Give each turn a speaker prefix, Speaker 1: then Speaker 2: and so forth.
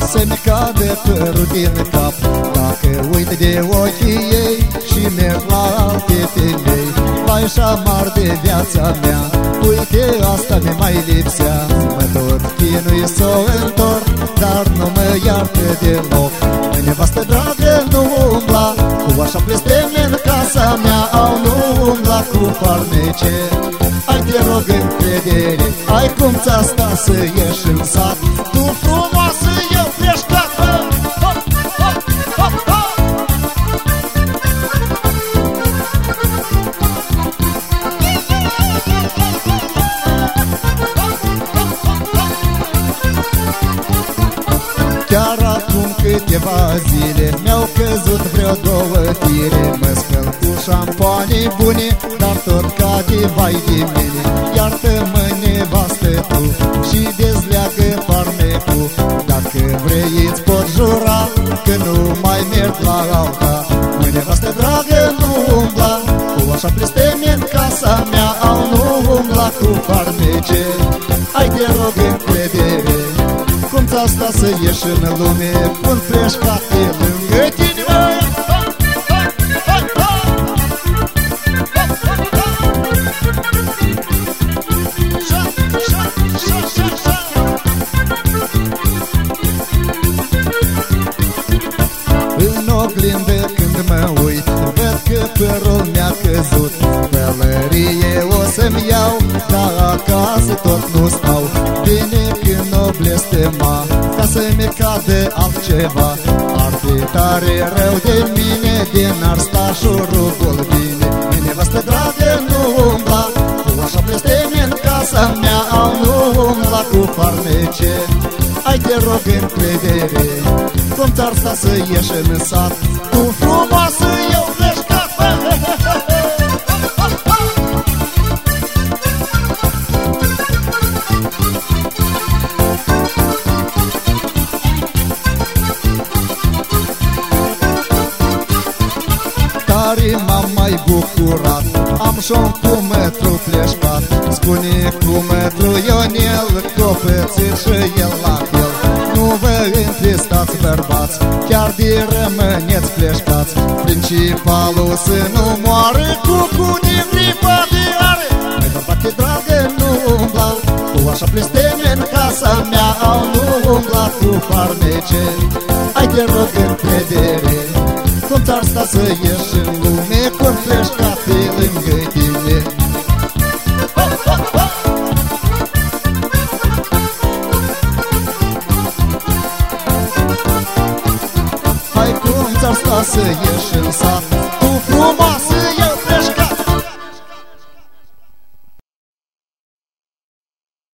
Speaker 1: Să-mi cadă părul din cap dacă uit de ochii ei și merg la alte femei. Vai și-amar de viața mea, uite asta mi mai lipsea. Mă tot chinui să o întorc, dar nu mă iartă deloc. Nevastă dragă, nu umbla cu așa blesteme în casa mea, au nu umbla cu farmece. Ai te rog încredere, ai cum ți-a sta să ieși în sat. Tu frumoasă, eu freșcată. Chiar acum câteva zile mi-au căzut vreo două fire. Mă spăl cu șampoane bune, dar tot cade vai de mine. Iartă-mă, nevastă, tu și dezleagă farmecul. Dacă vrei îți pot jura că nu mai merg la alta. Măi, nevastă dragă, nu umbla cu așa blesteme în casa mea, au nu umbla cu farmece. Ai te rog încredere, cum ți-a sta să ieși în lume cu un freșcate lângă tine? În oglindă când mă uit, văd că părul mi-a căzut. Pălărie o să-mi iau, dar acasă tot nu stau. Bine când o blestema, ca să-mi cadă altceva. Ar fi tare rău de mine, din ar sta șurubul bine. Nevastă dragă, nu umbla cu așa blesteme în casa mea, au nu umbla cu farmece. Ai te rog încredere, cum ți-ar sta să ieși în sat. Tu frumoasă, eu freșcată. Tare m-am mai bucurat, am și-un cumătru fleșcat. Spune cumătru Ionel, copățit și el la fel. Nu vă întristați, bărbați, chiar de rămâneți fleșcați. Principalul să nu moară, cucu din gripa de are. Mai bărbate dragă, nu umbla cu așa blesteme în casa mea, au nu umbla cu farmece. Ai te rog încredere, cum ți-ar sta să ieși în lume cu un fleșcat pe lângă tine? Hai cum ți-ar sta să ieși în sat, tu frumoasă,